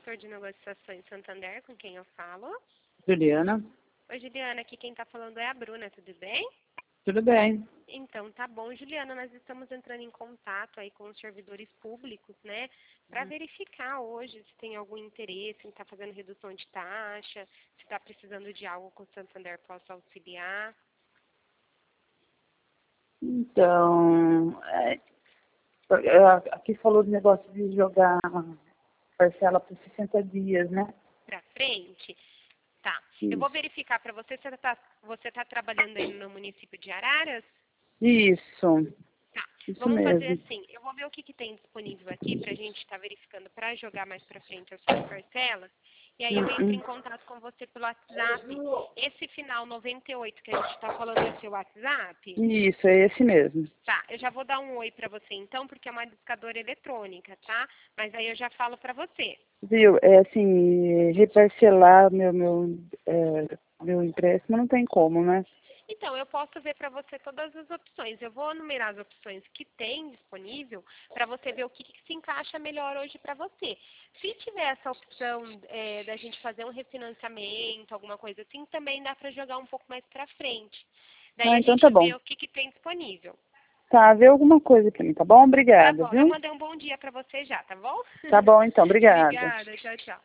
setor de negociações Santander, com quem eu falo? Juliana, Oi, Juliana, aqui quem está falando é a Bruna, tudo bem? tudo bem? Então, tá bom, Juliana, nós estamos entrando em contato aí com os servidores públicos, né, para verificar hoje se tem algum interesse em estar fazendo redução de taxa, se está precisando de algo que o Santander possa auxiliar. Então, aqui falou do negócio de jogar parcela por 60 dias, né? Para frente? Tá. Eu Isso. vou verificar para você se você tá trabalhando aí no município de Araras? Isso, Tá. isso Vamos fazer mesmo. assim. Eu vou ver o que tem disponível aqui para a gente estar verificando para jogar mais para frente as suas parcelas. E aí eu entro em contato com você pelo WhatsApp. Esse final 98 que a gente está falando é seu WhatsApp? Isso, é esse mesmo. Tá. Eu já vou dar um oi para você então, porque é uma discadora eletrônica, tá? Mas aí eu já falo para você. Viu, é assim, reparcelar meu empréstimo não tem como, né? Então, eu posso ver para você todas as opções. Eu vou enumerar as opções que tem disponível para você ver o que se encaixa melhor hoje para você. Se tiver essa opção da gente fazer um refinanciamento, alguma coisa assim, também dá para jogar um pouco mais para frente. Daí Ah, a então tá gente bom. vê o que tem disponível. Tá, vê alguma coisa pra mim, tá bom? Tá Obrigada, bom, eu viu? mandei um bom dia para você já, tá bom? Tá bom então, obrigada. Obrigada, tchau, tchau.